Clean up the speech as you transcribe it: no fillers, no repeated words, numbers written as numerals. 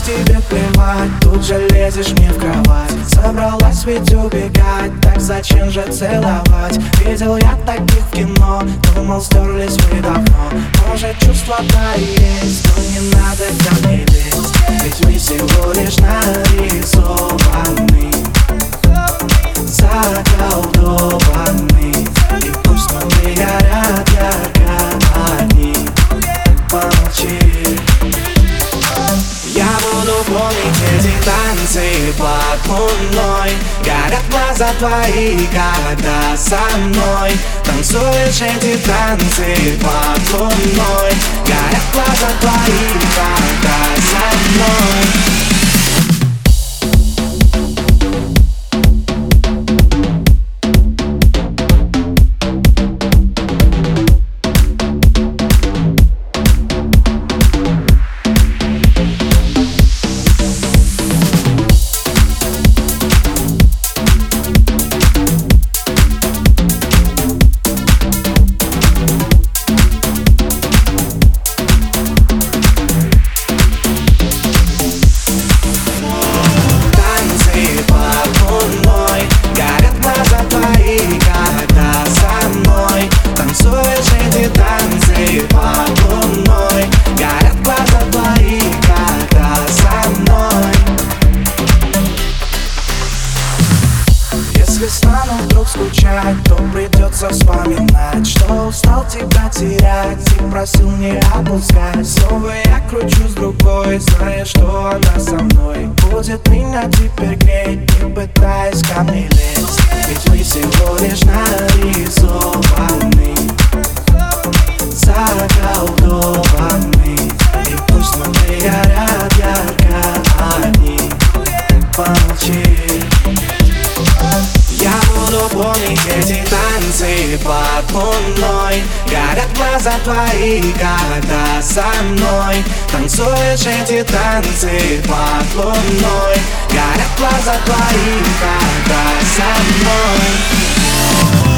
тебе плевать, тут же лезешь мне в кровать. Собралась ведь убегать, так зачем же целовать? Видел я таких в кино, думал, стерлись вы давно. Может, чувства-то есть, но не надо ко мне лезть. Ведь мы всего лишь нарисованы, заколдованы. И пусть внутри горят ярко огни, помолчи. Я буду помнить эти танцы под луной. Горят глаза твои, когда со мной танцуешь эти танцы под луной. Горят глаза твои, когда со мной. Если стану вдруг скучать, то придется вспоминать, что устал тебя терять и просил не отпускать. Снова я кручусь другой, зная, что она со мной будет меня теперь греть, не пытаясь ко мне лезть. Ведь мы всего лишь нарисованы, заколдованы. И пусть внутри горят ярко огни, помолчи. Я буду помнить эти танцы под луной. Горят глаза твои, когда со мной танцуешь эти танцы под луной. Горят глаза твои, когда со мной.